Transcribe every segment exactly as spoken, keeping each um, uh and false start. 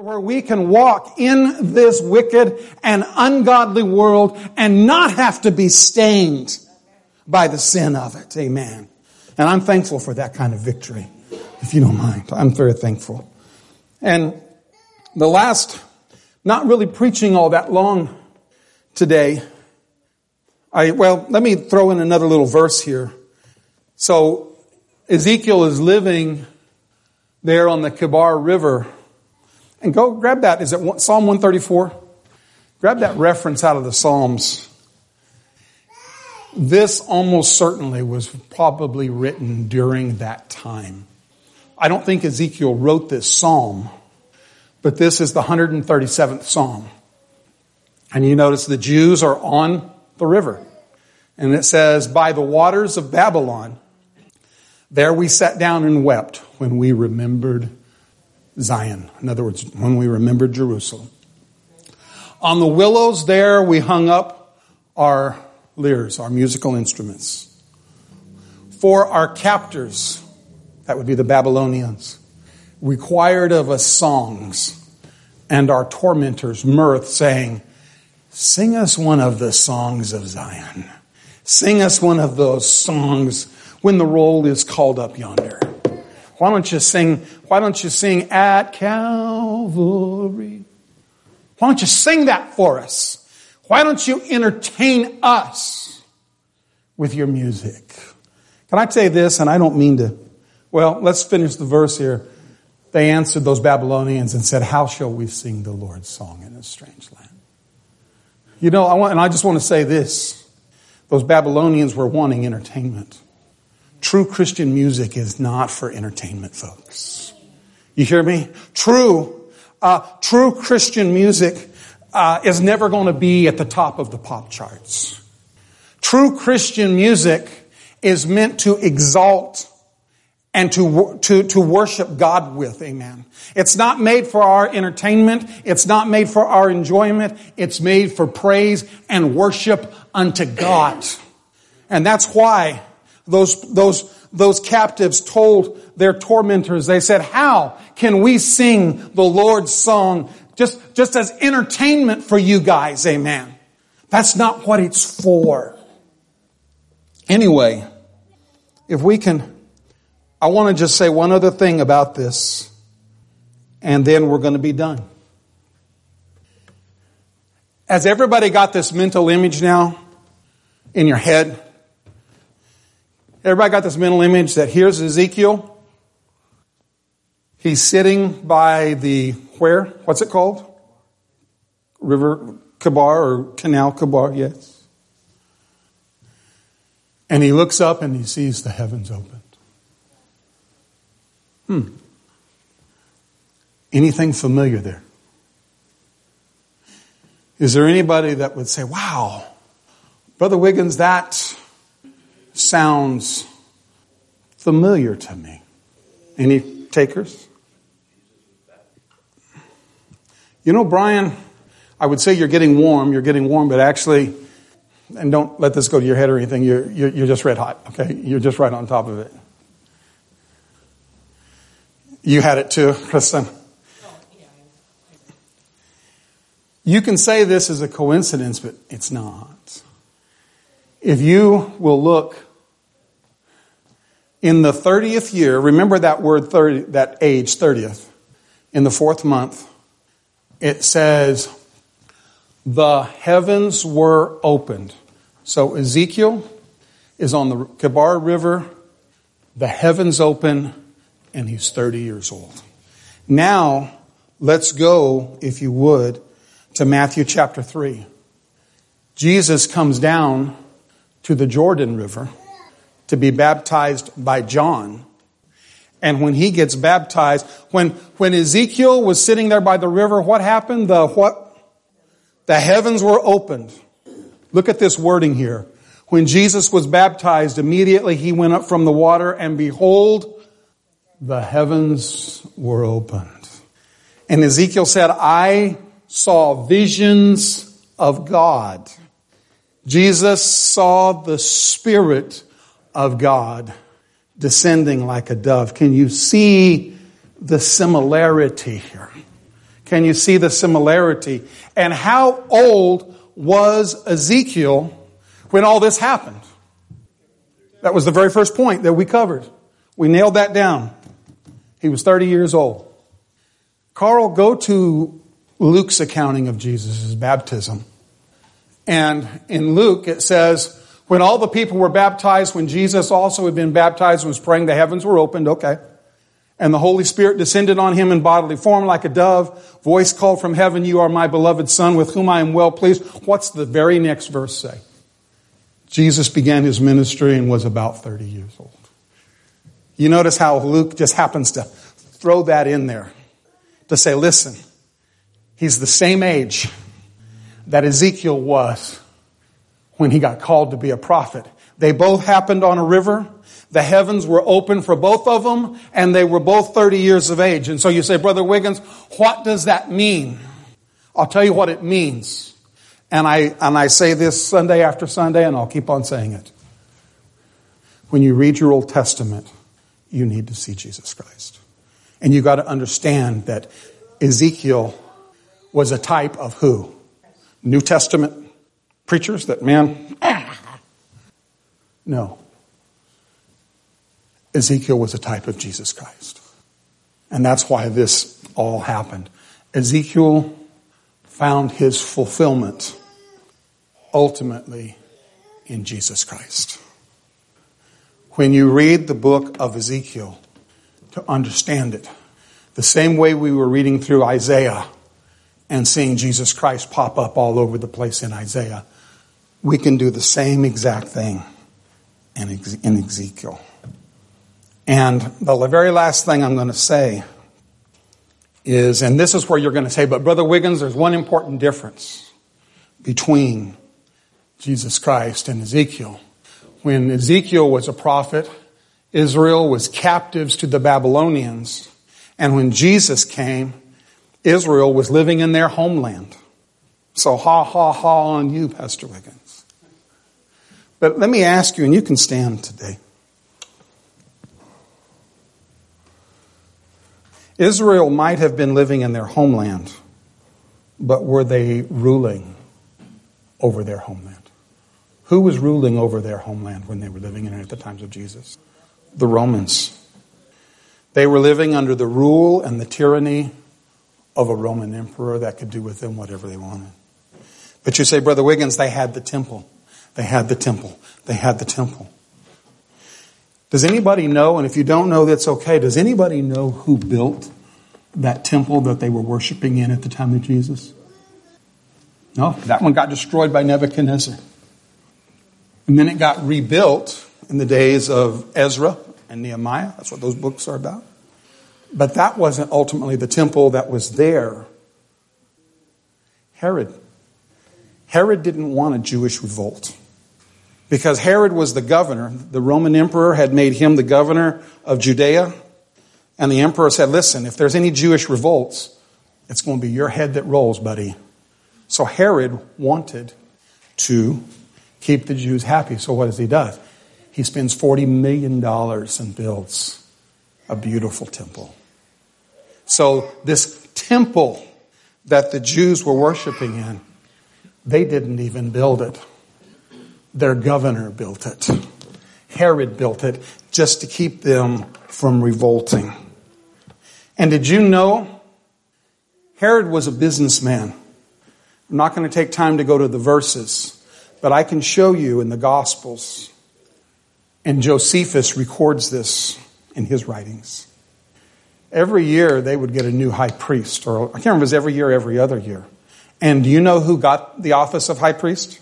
where we can walk in this wicked and ungodly world and not have to be stained by the sin of it. Amen. And I'm thankful for that kind of victory, if you don't mind. I'm very thankful. And the last, not really preaching all that long today. I, well, let me throw in another little verse here. So Ezekiel is living there on the Kebar River. And go grab that. Is it Psalm one thirty-four? Grab that reference out of the Psalms. This almost certainly was probably written during that time. I don't think Ezekiel wrote this psalm, but this is the one hundred thirty-seventh Psalm. And you notice the Jews are on the river. And it says, by the waters of Babylon, there we sat down and wept when we remembered Zion. In other words, when we remembered Jerusalem. On the willows there we hung up our lyres, our musical instruments. For our captors, that would be the Babylonians, required of us songs, and our tormentors mirth, saying, sing us one of the songs of Zion. Sing us one of those songs when the roll is called up yonder. Why don't you sing, why don't you sing at Calvary? Why don't you sing that for us? Why don't you entertain us with your music? Can I say this, and I don't mean to, well, let's finish the verse here. They answered those Babylonians and said, how shall we sing the Lord's song in a strange land? You know, I want, and I just want to say this. Those Babylonians were wanting entertainment. True Christian music is not for entertainment, folks. You hear me? True, uh, true Christian music uh, is never going to be at the top of the pop charts. True Christian music is meant to exalt and to, to, to worship God with. Amen. It's not made for our entertainment. It's not made for our enjoyment. It's made for praise and worship unto God. And that's why those, those, those captives told their tormentors, they said, how can we sing the Lord's song just, just as entertainment for you guys? Amen. That's not what it's for. Anyway, if we can, I want to just say one other thing about this, and then we're going to be done. Has everybody got this mental image now in your head? Everybody got this mental image that here's Ezekiel. He's sitting by the, where? What's it called? River Kebar or Canal Kebar, yes. And he looks up and he sees the heavens opened. Hmm. Anything familiar there? Is there anybody that would say, wow, Brother Wiggins, that sounds familiar to me? Any takers? You know, Brian, I would say you're getting warm, you're getting warm, but actually, and don't let this go to your head or anything, you're, you're, you're just red hot, okay? You're just right on top of it. You had it too, Kristen. You can say this is a coincidence, but it's not. If you will look in the thirtieth year, remember that word thirty, that age, thirtieth, in the fourth month, it says, the heavens were opened. So Ezekiel is on the Kebar River, the heavens open, and he's thirty years old. Now, let's go, if you would, to Matthew chapter three. Jesus comes down to the Jordan River to be baptized by John. And when he gets baptized, when, when Ezekiel was sitting there by the river, what happened? The what? The heavens were opened. Look at this wording here. When Jesus was baptized, immediately he went up from the water, and behold, the heavens were opened. And Ezekiel said, I saw visions of God. Jesus saw the Spirit of God descending like a dove. Can you see the similarity here? Can you see the similarity? And how old was Ezekiel when all this happened? That was the very first point that we covered. We nailed that down. He was thirty years old. Carl, go to Luke's accounting of Jesus' baptism. And in Luke it says, when all the people were baptized, when Jesus also had been baptized and was praying, the heavens were opened. Okay. And the Holy Spirit descended on him in bodily form like a dove. Voice called from heaven, you are my beloved Son, with whom I am well pleased. What's the very next verse say? Jesus began his ministry and was about thirty years old. You notice how Luke just happens to throw that in there to say, listen, he's the same age that Ezekiel was when he got called to be a prophet. They both happened on a river. The heavens were open for both of them, and they were both thirty years of age. And so you say, Brother Wiggins, what does that mean? I'll tell you what it means. And I, and I say this Sunday after Sunday, and I'll keep on saying it. When you read your Old Testament, you need to see Jesus Christ. And you got to understand that Ezekiel was a type of who? New Testament preachers that man, no. Ezekiel was a type of Jesus Christ. And that's why this all happened. Ezekiel found his fulfillment ultimately in Jesus Christ. When you read the book of Ezekiel, to understand it, the same way we were reading through Isaiah and seeing Jesus Christ pop up all over the place in Isaiah, we can do the same exact thing in Ezekiel. And the very last thing I'm going to say is, and this is where you're going to say, but Brother Wiggins, there's one important difference between Jesus Christ and Ezekiel. When Ezekiel was a prophet, Israel was captives to the Babylonians. And when Jesus came, Israel was living in their homeland. So ha, ha, ha on you, Pastor Wiggins. But let me ask you, and you can stand today. Israel might have been living in their homeland, but were they ruling over their homeland? Who was ruling over their homeland when they were living in it at the times of Jesus? The Romans. They were living under the rule and the tyranny of a Roman emperor that could do with them whatever they wanted. But you say, Brother Wiggins, they had the temple. They had the temple. They had the temple. Does anybody know, and if you don't know, that's okay, does anybody know who built that temple that they were worshiping in at the time of Jesus? No, that one got destroyed by Nebuchadnezzar. And then it got rebuilt in the days of Ezra and Nehemiah. That's what those books are about. But that wasn't ultimately the temple that was there. Herod. Herod didn't want a Jewish revolt. Because Herod was the governor. The Roman emperor had made him the governor of Judea. And the emperor said, listen, if there's any Jewish revolts, it's going to be your head that rolls, buddy. So Herod wanted to keep the Jews happy. So what does he do? He spends forty million dollars and builds a beautiful temple. So this temple that the Jews were worshiping in, they didn't even build it. Their governor built it. Herod built it just to keep them from revolting. And did you know Herod was a businessman? I'm not going to take time to go to the verses, but I can show you in the Gospels. And Josephus records this in his writings. Every year they would get a new high priest, or I can't remember if it was every year or every other year. And do you know who got the office of high priest?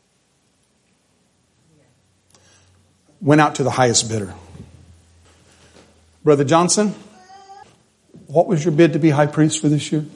Went out to the highest bidder. Brother Johnson, what was your bid to be high priest for this year?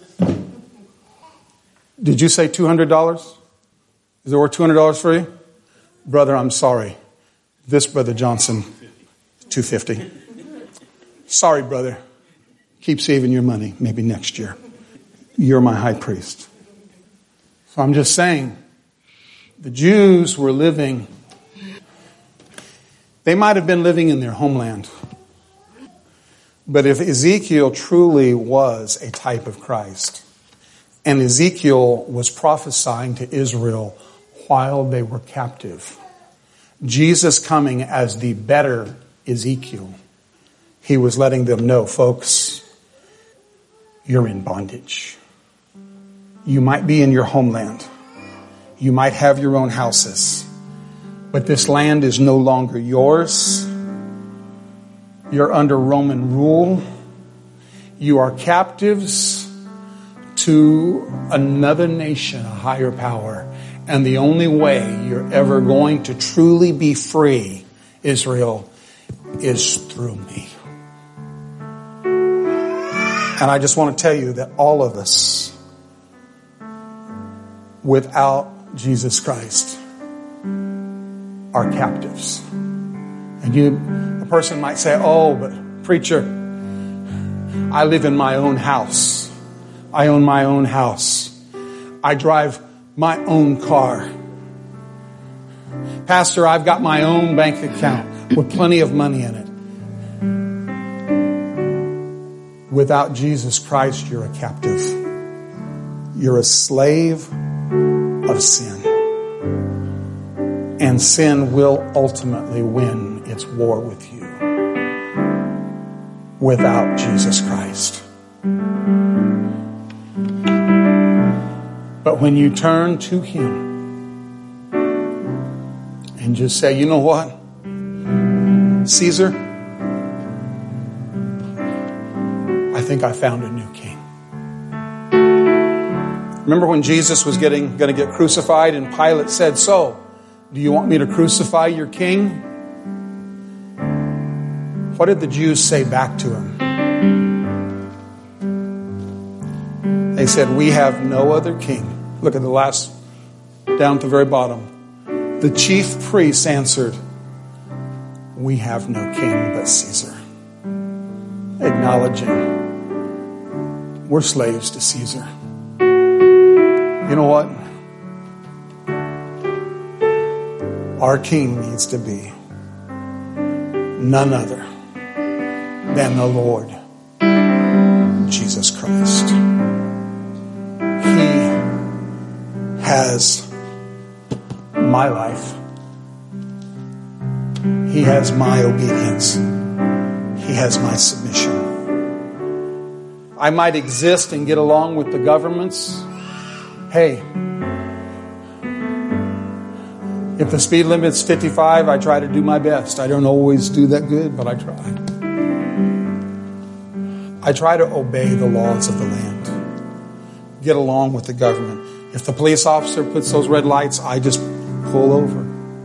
Did you say two hundred dollars? Is it worth two hundred dollars for you? Brother, I'm sorry. This Brother Johnson, two hundred fifty dollars. Sorry, brother. Keep saving your money. Maybe next year. You're my high priest. So I'm just saying, the Jews were living, they might have been living in their homeland, But if Ezekiel truly was a type of Christ, and Ezekiel was prophesying to Israel while they were captive, Jesus coming as the better Ezekiel, he was letting them know, folks, you're in bondage. You might be in your homeland. You might have your own houses. But this land is no longer yours. You're under Roman rule. You are captives to another nation, a higher power. And the only way you're ever going to truly be free, Israel, is through me. And I just want to tell you that all of us, without Jesus Christ, are captives. And you, a person might say, oh, but preacher, I live in my own house. I own my own house. I drive my own car. Pastor, I've got my own bank account with plenty of money in it. Without Jesus Christ, you're a captive. You're a slave of sin. And sin will ultimately win its war with you without Jesus Christ. But when you turn to Him and just say, you know what? Caesar, I think I found a new king. Remember when Jesus was getting going to get crucified and Pilate said, so, do you want me to crucify your king? What did the Jews say back to him? They said, we have no other king. Look at the last, down at the very bottom. The chief priests answered, we have no king but Caesar. Acknowledging we're slaves to Caesar. You know what? Our king needs to be none other than the Lord Jesus Christ. He has my life. He has my obedience. He has my submission. I might exist and get along with the governments. Hey, if the speed limit's fifty-five, I try to do my best. I don't always do that good, but I try. I try to obey the laws of the land. Get along with the government. If the police officer puts those red lights, I just pull over.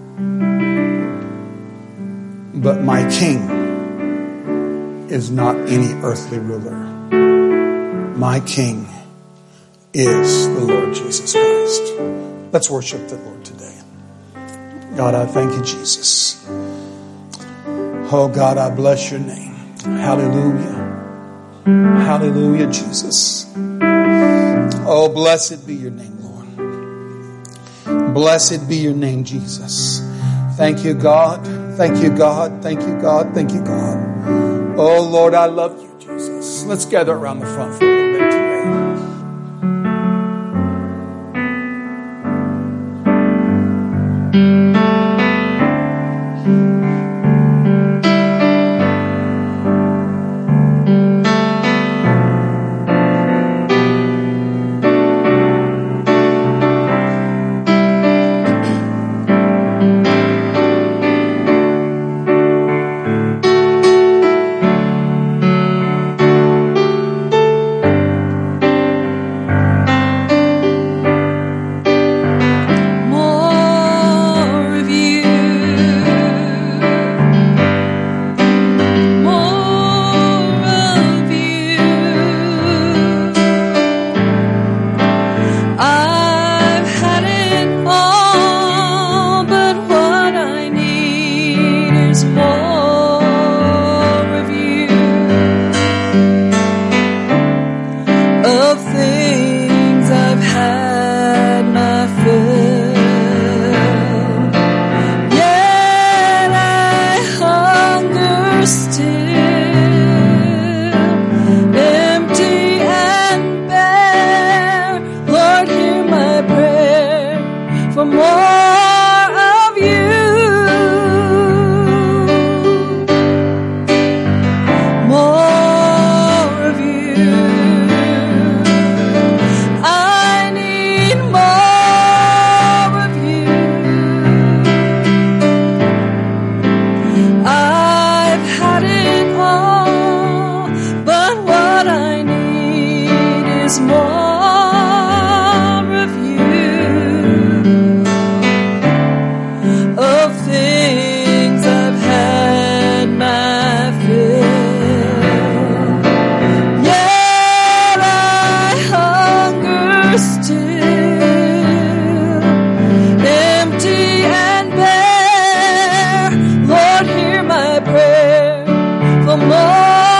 But my king is not any earthly ruler. My king is the Lord Jesus Christ. Let's worship the Lord today. God, I thank you, Jesus. Oh, God, I bless your name. Hallelujah. Hallelujah, Jesus. Oh, blessed be your name, Lord. Blessed be your name, Jesus. Thank you, God. Thank you, God. Thank you, God. Thank you, God. Oh, Lord, I love you, Jesus. Let's gather around the front for a little bit today. Still is more of you, of things I've had my fill. Yet I hunger still, empty and bare. Lord, hear my prayer for more.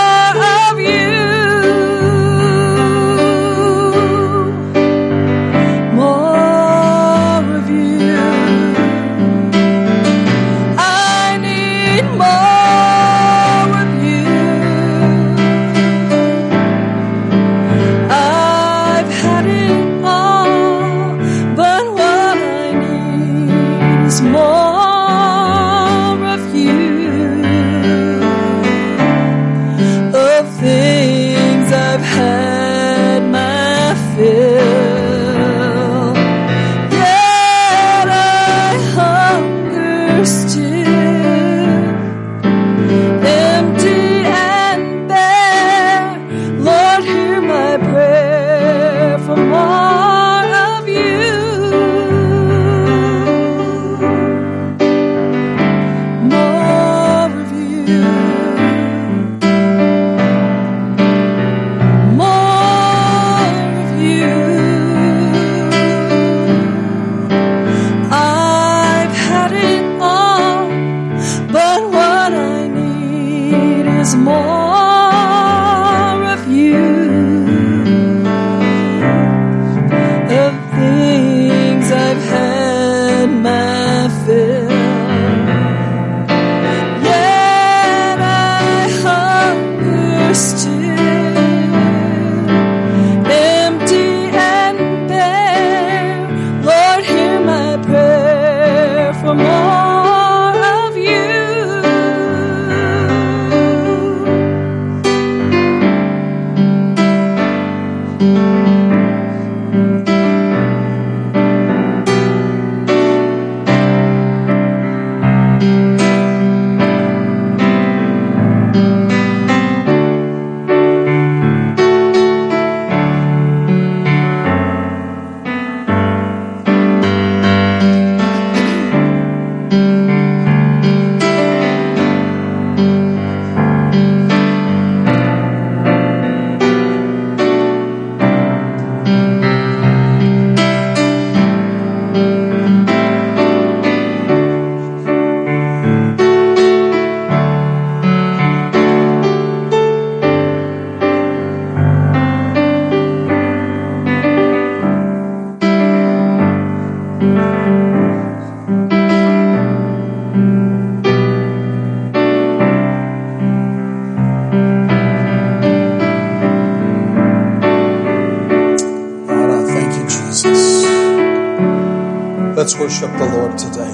Let's worship the Lord today.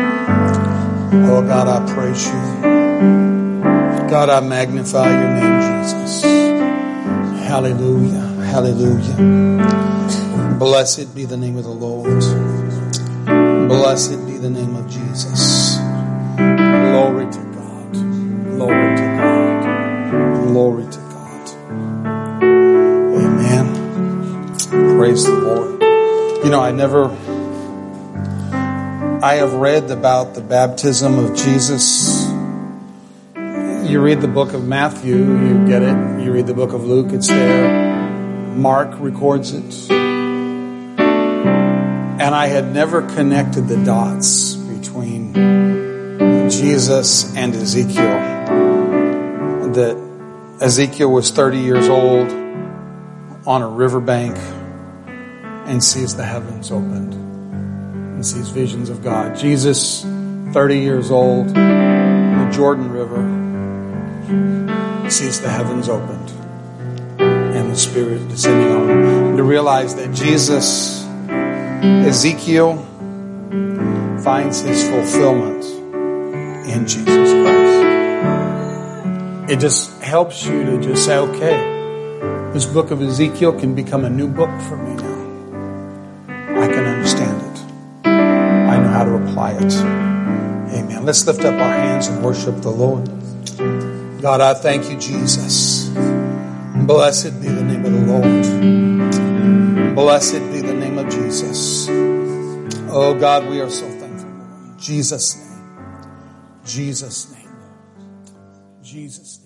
Oh God, I praise you. God, I magnify your name, Jesus. Hallelujah. Hallelujah. Blessed be the name of the Lord. Blessed be the name of Jesus. Glory to God. Glory to God. Glory to God. Amen. Praise the Lord. You know, I never... I have read about the baptism of Jesus. You read the book of Matthew, you get it. You read the book of Luke, it's there. Mark records it. And I had never connected the dots between Jesus and Ezekiel. That Ezekiel was thirty years old on a riverbank and sees the heavens opened. Sees visions of God. Jesus, thirty years old, the Jordan River, sees the heavens opened and the Spirit descending on him. To realize that Jesus, Ezekiel, finds his fulfillment in Jesus Christ. It just helps you to just say, okay, this book of Ezekiel can become a new book for me now. I can understand it. I know how to apply it. Amen. Let's lift up our hands and worship the Lord. God, I thank you, Jesus. Blessed be the name of the Lord. Blessed be the name of Jesus. Oh God, we are so thankful, Lord. In Jesus' name. Jesus' name. Jesus' name.